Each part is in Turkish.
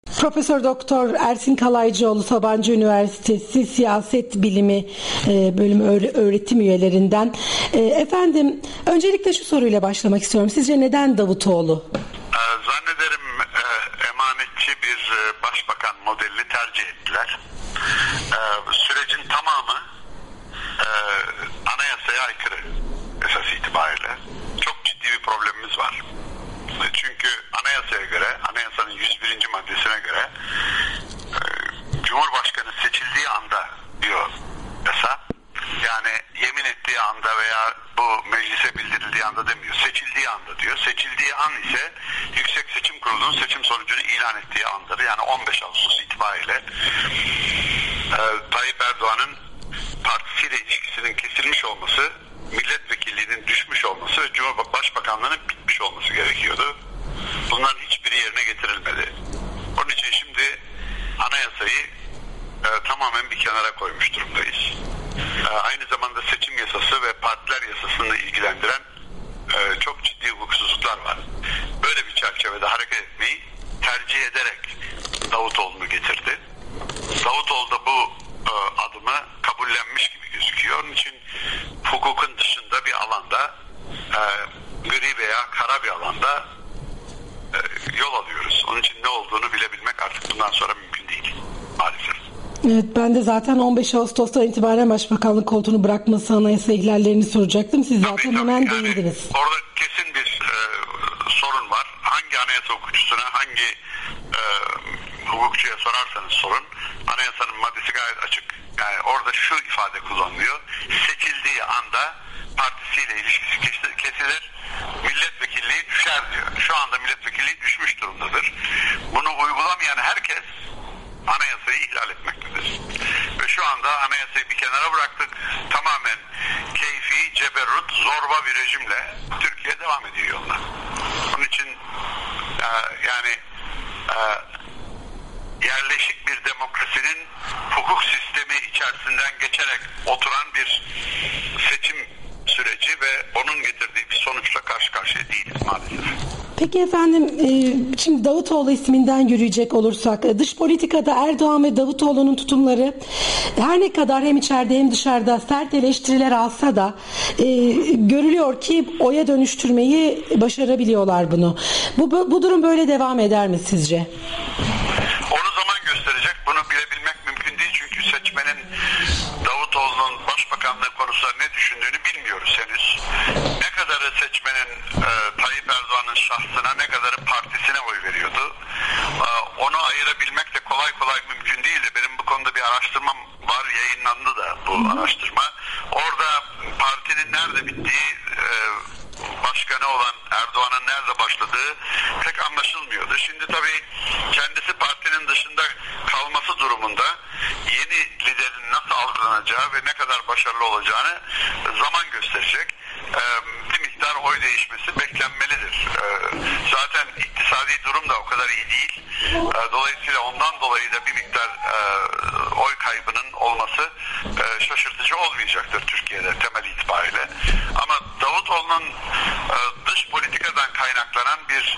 Profesör Doktor Ersin Kalaycıoğlu, Sabancı Üniversitesi Siyaset Bilimi bölümü öğretim üyelerinden. Efendim, öncelikle şu soruyla başlamak istiyorum. Sizce neden Davutoğlu? Zannederim emanetçi bir başbakan modelini tercih ettiler. Sürecin tamamı anayasaya aykırı esas itibariyle. Çok ciddi bir problemimiz var. Çünkü anayasaya göre, anayasanın 101. maddesine göre Cumhurbaşkanı seçildiği anda diyor yasa. Yani yemin ettiği anda veya bu meclise bildirildiği anda demiyor. Seçildiği anda diyor. Seçildiği an ise Yüksek Seçim Kurulu'nun seçim sonucunu ilan ettiği andır. Yani 15 Ağustos itibariyle Tayyip Erdoğan'ın partisiyle ilişkisinin kesilmiş olması, milletvekilliğinin düşmüş olması ve Cumhurbaşkanlığının bitmiş olması gerekiyordu. Bunların hiçbiri yerine getirilmedi. Onun için şimdi anayasayı tamamen bir kenara koymuş durumdayız. Aynı zamanda seçim yasası ve partiler yasasını ilgilendiren çok ciddi hukuksuzluklar var. Böyle bir çerçevede hareket etmeyi tercih ederek Davutoğlu'nu getirdi. Davutoğlu da bu adımı kabullenmiş gibi gözüküyor. Onun için hukukun dışında bir alanda, gri veya kara bir alanda yol alıyoruz. Onun için ne olduğunu bilebilmek artık bundan sonra mümkün değil maalesef. Evet, ben de zaten 15 Ağustos'tan itibaren başbakanlık koltuğunu bırakması, anayasa ihlallerini soracaktım. Siz zaten hemen değindiniz. Orada kesin bir sorun var. Hangi anayasa hukukçusuna, hangi hukukçuya sorarsanız sorun, anayasanın maddesi gayet açık. Yani orada şu ifade kullanılıyor. Seçildiği anda partisiyle ilişkisi kesilir, milletvekilliği düşer diyor. Şu anda milletvekilliği düşmüş durumdadır. Bunu uygulamayan herkes anayasayı ihlal etmektedir. Ve şu anda anayasayı bir kenara bıraktık. Tamamen keyfi, ceberrut, zorba bir rejimle Türkiye devam ediyor yoluna. Onun için yerleşik bir demokrasinin hukuk sistemi içerisinden geçerek oturan bir seçim süreci ve onun getirdiği bir sonuçla karşı karşıya değiliz maalesef. Peki efendim, şimdi Davutoğlu isminden yürüyecek olursak, dış politikada Erdoğan ve Davutoğlu'nun tutumları her ne kadar hem içeride hem dışarıda sert eleştiriler alsa da görülüyor ki oya dönüştürmeyi başarabiliyorlar bunu. Bu durum böyle devam eder mi sizce? Onu zaman gösterecek. Bunu bilebilmek mümkün değil çünkü seçmenin Davutoğlu'nun başbakanlığı konusunda ne düşündüğünü bilmiyoruz henüz. Ne kadarı seçmenin Tayyip Erdoğan'ın şahsına, ne kadarı partisine oy veriyordu. Onu ayırabilmek de kolay kolay mümkün değildi. Benim bu konuda bir araştırmam var, yayınlandı da bu araştırma. Orada partinin nerede bittiği, başkanı olan Erdoğan'ın nerede başladığı pek anlaşılmıyordu. Şimdi tabii kendisi partinin dışında kalması durumunda yeni liderin nasıl algılanacağı ve ne kadar başarılı olacağını zaman gösterecek. Bir miktar oy değişmesi beklenmelidir. Zaten iktisadi durum da o kadar iyi değil. Dolayısıyla ondan dolayı da bir miktar oy kaybının olması şaşırtıcı olmayacaktır Türkiye'de temel itibariyle. Ama Davutoğlu'nun dış politikadan kaynaklanan bir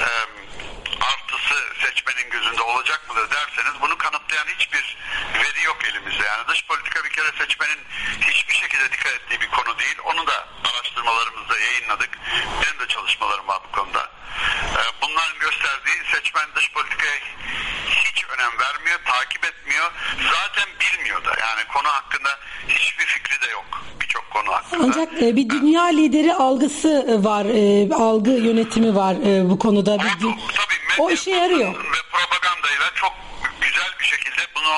artısı seçmenin gözünde olacak mıdır derseniz bunu kanıtlayan hiçbir veri yok elimizde. Yani dış politika bir kere seçmenin hiçbir şekilde dikkat ettiği bir konu değil. Onu da araştırmalarımızda yayınladık. Benim de çalışmalarım var bu konuda. Bunların gösterdiği seçmen dış politikaya hiç önem vermiyor, takip etmiyor. Zaten bilmiyor da. Yani konu hakkında hiçbir fikri de yok. Birçok konu hakkında. Ancak bir dünya lideri algısı var, algı yönetimi var bu konuda. Tabii, o işe yarıyor. Ve propagandayla çok güzel bir şekilde bunu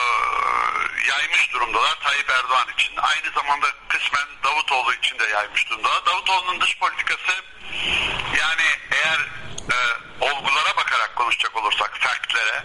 yaymış durumdalar Tayyip Erdoğan için. Aynı zamanda kısmen Davutoğlu için de yaymış durumdalar. Davutoğlu'nun dış politikası, yani eğer olgulara bakarak konuşacak olursak, faktlere,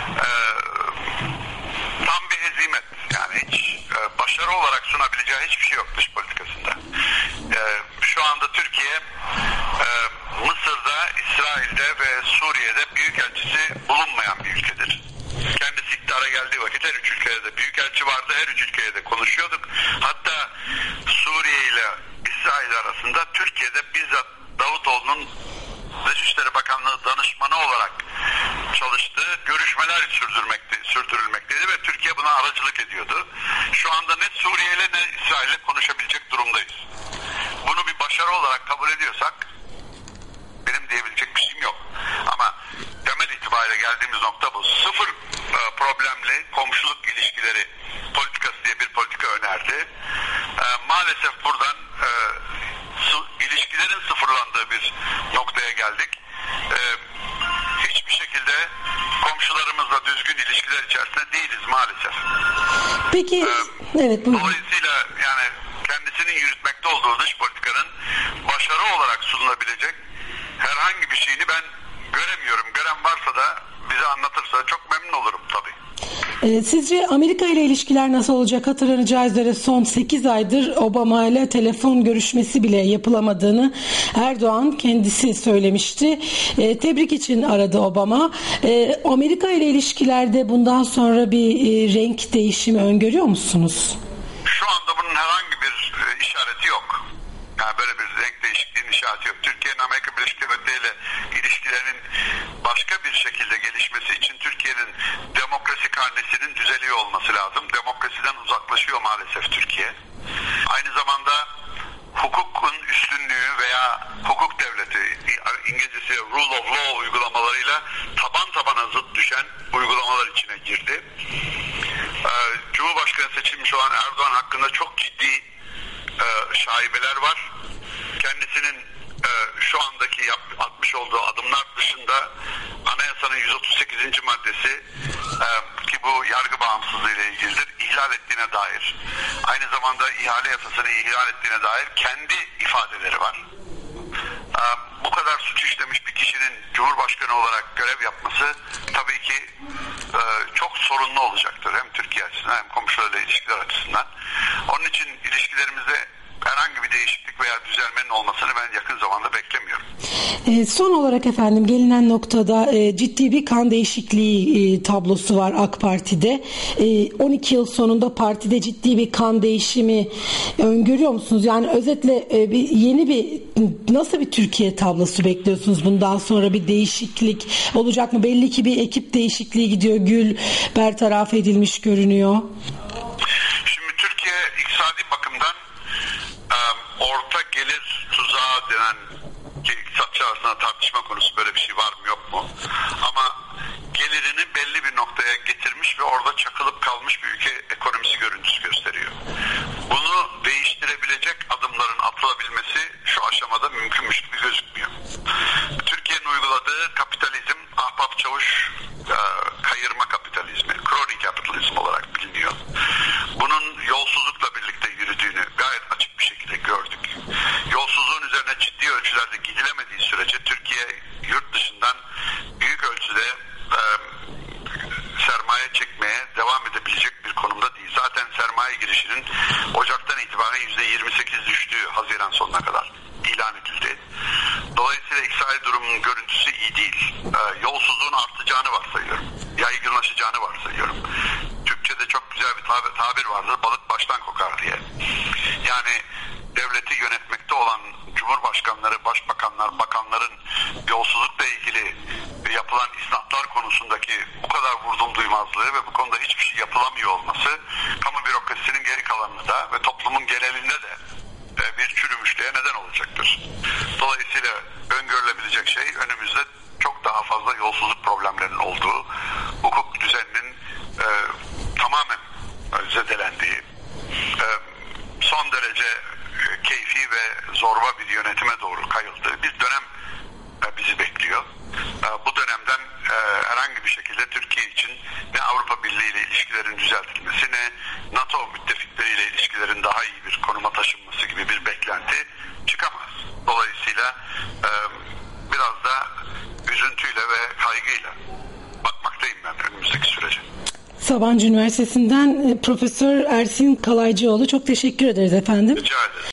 tam bir hezimet. Yani hiç başarı olarak sunabileceği hiçbir şey yok dış politikasında. Şu anda Türkiye Mısır'da, İsrail'de ve Suriye'de büyükelçisi bulunmayan bir ülkedir. Kendisi iktidara geldiği vakit her üç ülkede de büyükelçi vardı. Her üç ülkeye de konuşuyorduk. Hatta Suriye ile İsrail arasında Türkiye'de bizzat Davutoğlu'nun Dışişleri Bakanlığı danışmanı olarak çalıştığı görüşmeler sürdürülmekteydi ve Türkiye buna aracılık ediyordu. Şu anda ne Suriye ile ne İsrail ile konuşabilecek durumdayız. Bunu bir başarı olarak kabul ediyorsak benim diyebilecek bir şeyim yok. Ama temel itibariyle geldiğimiz nokta bu. Sıfır problemli komşuluk ilişkileri politikası diye bir politika önerdi. Maalesef buradan ilişkilerin sıfırlandığı bir noktaya geldik. Hiçbir şekilde komşularımızla düzgün ilişkiler içerisinde değiliz maalesef. Peki, evet buyurun. Dolayısıyla yani kendisinin yürütmekte olduğu dış politikanın başarı olarak sunulabilecek herhangi bir şeyini ben göremiyorum. Gören varsa da bize anlatırsa çok memnun olurum tabii. Sizce Amerika ile ilişkiler nasıl olacak? Hatırlanacağı üzere son 8 aydır Obama ile telefon görüşmesi bile yapılamadığını Erdoğan kendisi söylemişti. Tebrik için aradı Obama. Amerika ile ilişkilerde bundan sonra bir renk değişimi öngörüyor musunuz? Şu anda bunun herhangi bir işareti yok. Yani böyle bir renk değişikliğinin işareti yok. Türkiye'nin Amerika Birleşik Devletleri ile ilişkilerinin başka bir şekilde gelişmesi için Türkiye'nin demokrasi karnesinin düzeliyor olması lazım. Demokrasiden uzaklaşıyor maalesef Türkiye. Aynı zamanda hukukun üstünlüğü veya hukuk devleti, İngilizcesi rule of law uygulamalarıyla taban tabana zıt düşen uygulamalar içine girdi. Cumhurbaşkanı seçilmiş olan Erdoğan hakkında çok ciddi şaibeler var. Kendisinin şu andaki atmış olduğu adımlar dışında anayasanın 138. maddesi ki bu yargı bağımsızlığı ile ilgilidir, ihlal ettiğine dair, aynı zamanda ihale yasasını ihlal ettiğine dair kendi ifadeleri var. Bu kadar suç işlemiş bir kişinin Cumhurbaşkanı olarak görev yapması tabii ki çok sorunlu olacaktır. Hem Türkiye açısından hem komşularla ilişkiler açısından. Onun için ilişkilerimizde herhangi bir değişiklik veya düzelmenin olmasını ben yakın zamanda beklemiyorum. Son olarak efendim gelinen noktada ciddi bir kan değişikliği tablosu var AK Parti'de. 12 yıl sonunda partide ciddi bir kan değişimi öngörüyor musunuz? Yani özetle yeni bir nasıl bir Türkiye tablosu bekliyorsunuz? Bundan sonra bir değişiklik olacak mı? Belli ki bir ekip değişikliği gidiyor. Gül bertaraf edilmiş görünüyor. Şimdi Türkiye iktisadi bakımdan orta gelir tuzağı denen ki iktisatçı arasında tartışma konusu, böyle bir şey var mı yok mu? Ama gelirini belli bir noktaya getirmiş ve orada çakılıp kalmış bir ülke ekonomisi görüntüsü gösteriyor. Bunu değiştirebilecek adımların atılabilmesi şu aşamada mümkünmüş gibi gözükmüyor. Türkiye'nin uyguladığı kapitalizm ahbap çavuş kayırma kapitalizmi, crony capitalism olarak biliniyor. Bunun yolsuzlukla birlikte yürüdüğünü gayet açık bir şekilde gördük. Yolsuzluğun üzerine ciddi ölçülerde gidilemediği sürece Türkiye yurt dışından büyük ölçüde sermaye çekmeye devam edebilecek bir konumda değil. Zaten sermaye girişinin Ocak'tan itibaren %28 düştüğü Haziran sonuna kadar ilan edildi. Dolayısıyla iktisadi durumun görüntüsü iyi değil. Yolsuzluğun artacağını varsayıyorum. Yaygınlaşacağını varsayıyorum. Türkçe'de çok güzel bir tabir vardır. Balık baştan kokar diye. Yani devleti yönetmekte olan cumhurbaşkanları, başbakanlar, bakanların yolsuzlukla ilgili yapılan isnatlar konusundaki bu kadar vurdum duymazlığı ve bu konuda hiçbir şey yapılamıyor olması kamu bürokrasisinin geri kalanında ve toplumun genelinde de bir çürümüşlüğe neden olacaktır. Dolayısıyla öngörülebilecek şey önümüzde çok daha fazla yolsuzluk problemlerinin olduğu, hukuk düzeninin tamamen zedelendiği, son derece keyfi ve zorba bir yönetime doğru kayıldığı bir dönem bizi bekliyor. Bu dönemden herhangi bir şekilde Türkiye için ne Avrupa Birliği ile ilişkilerin düzeltilmesi ne NATO müttefikleriyle ilişkilerin daha iyi bir konuma taşınması gibi bir beklenti çıkamaz. Dolayısıyla biraz da üzüntüyle ve kaygıyla bakmaktayım ben önümüzdeki sürece. Sabancı Üniversitesi'nden Profesör Ersin Kalaycıoğlu, çok teşekkür ederiz efendim. Rica ederim.